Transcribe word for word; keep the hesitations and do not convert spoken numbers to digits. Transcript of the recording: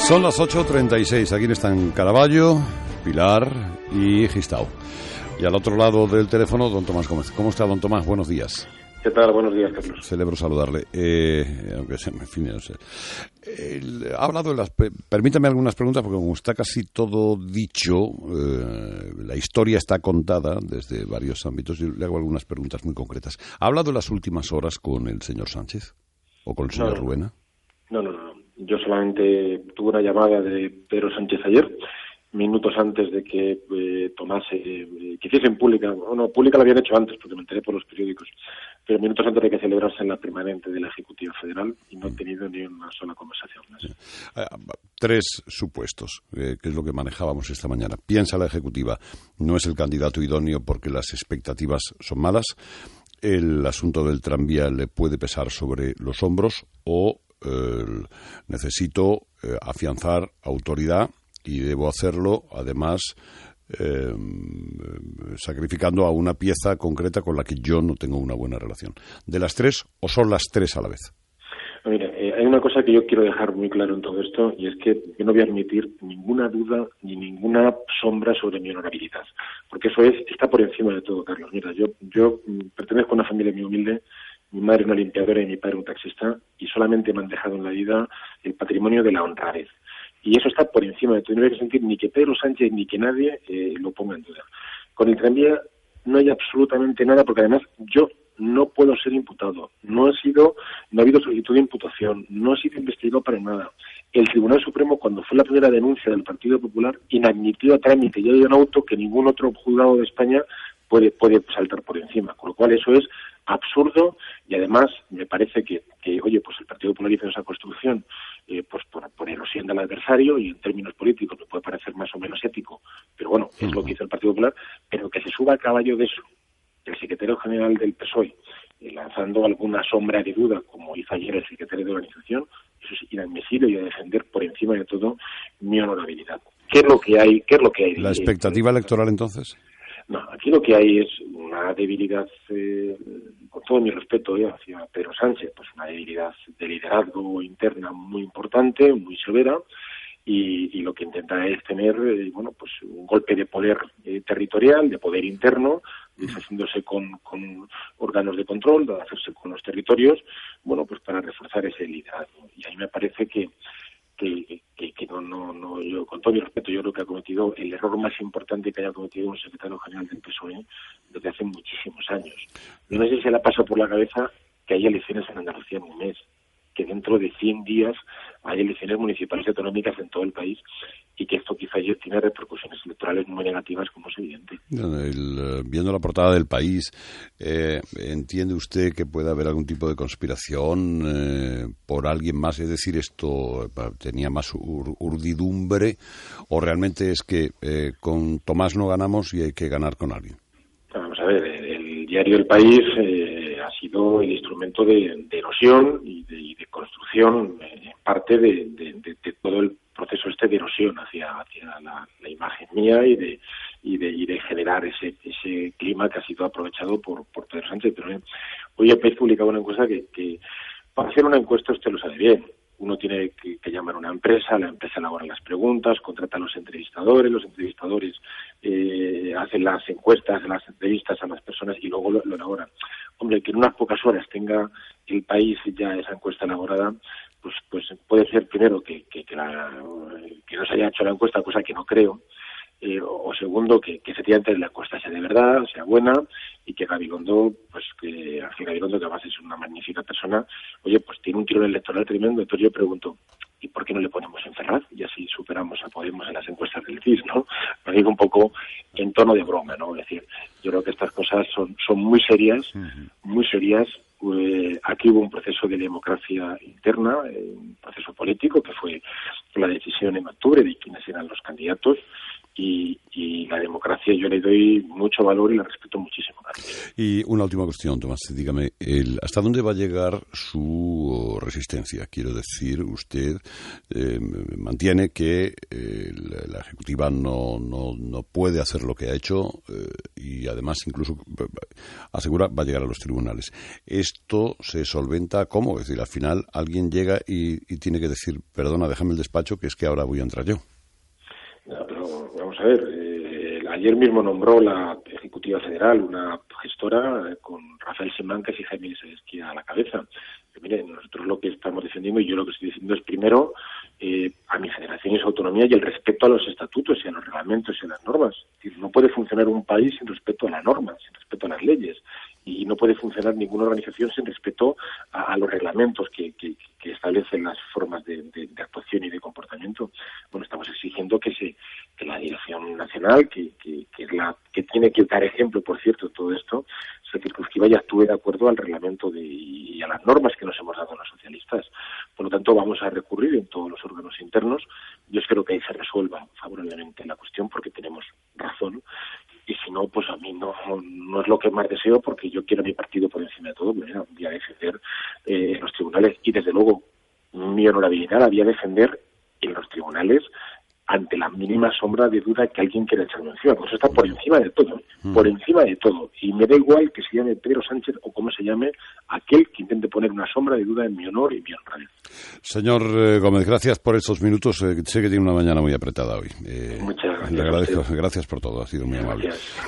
Son las ocho treinta y seis, aquí están Caraballo, Pilar y Gistau. Y al otro lado del teléfono, don Tomás Gómez. ¿Cómo está, don Tomás? Buenos días. ¿Qué tal? Buenos días, Carlos. Celebro saludarle. Eh, aunque se me fin, no sé. Eh, ha hablado de las... Permítame algunas preguntas, porque como está casi todo dicho, eh, la historia está contada desde varios ámbitos. Yo le hago algunas preguntas muy concretas. ¿Ha hablado en las últimas horas con el señor Sánchez? ¿O con el señor no, Ruena? No, no, no. Yo solamente tuve una llamada de Pedro Sánchez ayer, minutos antes de que eh, tomase, eh, que hiciesen pública, bueno, pública la habían hecho antes, porque me enteré por los periódicos, pero minutos antes de que celebrase en la permanente de la Ejecutiva Federal, y no he tenido ni una sola conversación más. Tres supuestos, eh, que es lo que manejábamos esta mañana. Piensa la Ejecutiva, no es el candidato idóneo porque las expectativas son malas, el asunto del tranvía le puede pesar sobre los hombros, o eh, necesito eh, afianzar autoridad y debo hacerlo, además, eh, sacrificando a una pieza concreta con la que yo no tengo una buena relación. ¿De las tres o son las tres a la vez? Mira, eh, hay una cosa que yo quiero dejar muy claro en todo esto, y es que yo no voy a admitir ninguna duda ni ninguna sombra sobre mi honorabilidad, porque eso es está por encima de todo, Carlos. Mira, yo yo pertenezco a una familia muy humilde. Mi madre una limpiadora y mi padre un taxista, y solamente me han dejado en la vida el patrimonio de la honradez. Y eso está por encima de todo. No hay que sentir ni que Pedro Sánchez ni que nadie eh, lo ponga en duda. Con el tranvía no hay absolutamente nada, porque además yo no puedo ser imputado. No he sido, no ha habido solicitud de imputación, no he sido investigado para nada. El Tribunal Supremo, cuando fue la primera denuncia del Partido Popular, inadmitió a trámite y hay un auto que ningún otro juzgado de España puede puede saltar por encima. Con lo cual eso es absurdo, y además me parece que, que oye, pues el Partido Popular hizo esa construcción eh, pues por, por erosión del adversario, y en términos políticos me puede parecer más o menos ético, pero bueno, es lo que hizo el Partido Popular. Pero que se suba a caballo de eso el secretario general del P S O E, eh, lanzando alguna sombra de duda, como hizo ayer el secretario de organización, eso es inadmisible, y a defender por encima de todo mi honorabilidad. ¿Qué es lo que hay? ¿Qué es lo que hay? ¿La expectativa electoral entonces? No, aquí lo que hay es una debilidad, eh, con todo mi respeto eh, hacia Pedro Sánchez, pues una debilidad de liderazgo interna muy importante, muy severa, y, y lo que intenta es tener, eh, bueno, pues un golpe de poder eh, territorial, de poder interno, deshaciéndose con, con órganos de control, de hacerse con los territorios, bueno, pues para reforzar ese liderazgo. Y ahí me parece que que, que, que no, no, no, yo con todo mi respeto, yo creo que ha cometido el error más importante que haya cometido un secretario general del P S O E desde hace muchísimos años. Yo no sé si se le ha pasado por la cabeza que hay elecciones en Andalucía en un mes, que dentro de cien días hay elecciones municipales y autonómicas en todo el país, y que esto quizá ya tiene repercusiones electorales muy negativas, como es evidente. El, viendo la portada del País, eh, ¿entiende usted que puede haber algún tipo de conspiración eh, por alguien más? Es decir, ¿esto tenía más ur, urdidumbre, o realmente es que eh, con Tomás no ganamos y hay que ganar con alguien? Vamos a ver, el diario El País eh, ha sido el instrumento de, de erosión y de, y de construcción, eh, en parte de, de, de, de todo el proceso este de erosión hacia hacia la, la imagen mía, y de y de y de generar ese ese clima que ha sido aprovechado por por Pedro Sánchez. Pero eh, hoy el País publicaba una encuesta que, que para hacer una encuesta usted lo sabe bien. Uno tiene que, que llamar a una empresa, la empresa elabora las preguntas, contrata a los entrevistadores, los entrevistadores eh, hacen las encuestas, las entrevistas a las personas y luego lo, lo elaboran. Hombre, que en unas pocas horas tenga el País ya esa encuesta elaborada, pues pues puede ser primero que que, que, la, que no se haya hecho la encuesta, cosa que no creo, eh, o segundo que, que efectivamente la encuesta sea de verdad, sea buena, y que Gabilondo, pues que Ángel Gabilondo, que además es una magnífica persona, oye, pues tiene un tirón electoral tremendo. Entonces yo pregunto, ¿y por qué no le ponemos en Ferraz? Y así superamos a Podemos en las encuestas del C I S, ¿no? Lo digo un poco en tono de broma, ¿no? Es decir, yo creo que estas cosas son son muy serias, muy serias. Eh, aquí hubo un proceso de democracia interna, eh, un proceso político que fue la decisión en octubre de quiénes eran los candidatos, y, y la democracia yo le doy mucho valor y la respeto muchísimo. Y una última cuestión, Tomás, dígame, el, ¿hasta dónde va a llegar su resistencia? Quiero decir, usted eh, mantiene que eh, la, la Ejecutiva no, no, no puede hacer lo que ha hecho eh, y además incluso asegura va a llegar a los tribunales. ¿Esto se solventa cómo? Es decir, al final alguien llega y, y tiene que decir, perdona, déjame el despacho, que es que ahora voy a entrar yo. No, pero vamos a ver, eh, ayer mismo nombró la Ejecutiva Federal una gestora eh, con Rafael Simancas y Jaime Esquia a la cabeza. Pero, mire, nosotros lo que estamos defendiendo, y yo lo que estoy diciendo es primero eh, a mi federación y su autonomía y el respeto a los estatutos y a los reglamentos y a las normas. Es decir, no puede funcionar un país sin respeto a la norma, sin respeto a las leyes. Y no puede funcionar ninguna organización sin respeto a, a los reglamentos que, que, que establecen las formas de, de, de actuación y de comportamiento. Bueno, estamos exigiendo que se que la Dirección Nacional, que, que, que es la que tiene que dar ejemplo, por cierto, todo esto, se circunscriba y actúe de acuerdo al reglamento de, y a las normas que nos hemos dado los socialistas. Por lo tanto, vamos a recurrir en todos los órganos internos. Yo espero que ahí se resuelva favorablemente la cuestión porque tenemos razón. Y si no, pues a mí no, no es lo que más deseo, porque yo quiero a mi partido por encima de todo. Bueno, voy a defender eh, en los tribunales y, desde luego, mi honorabilidad la voy a defender en los tribunales ante la mínima sombra de duda que alguien quiera echarme encima. Pues está por encima de todo, mm. por encima de todo. Y me da igual que se llame Pedro Sánchez o como se llame aquel que intente poner una sombra de duda en mi honor y mi honradez. Señor eh, Gómez, gracias por estos minutos. Eh, sé que tiene una mañana muy apretada hoy. Eh, Muchas gracias. Le agradezco. Gracias por todo. Ha sido muy Gracias. amable.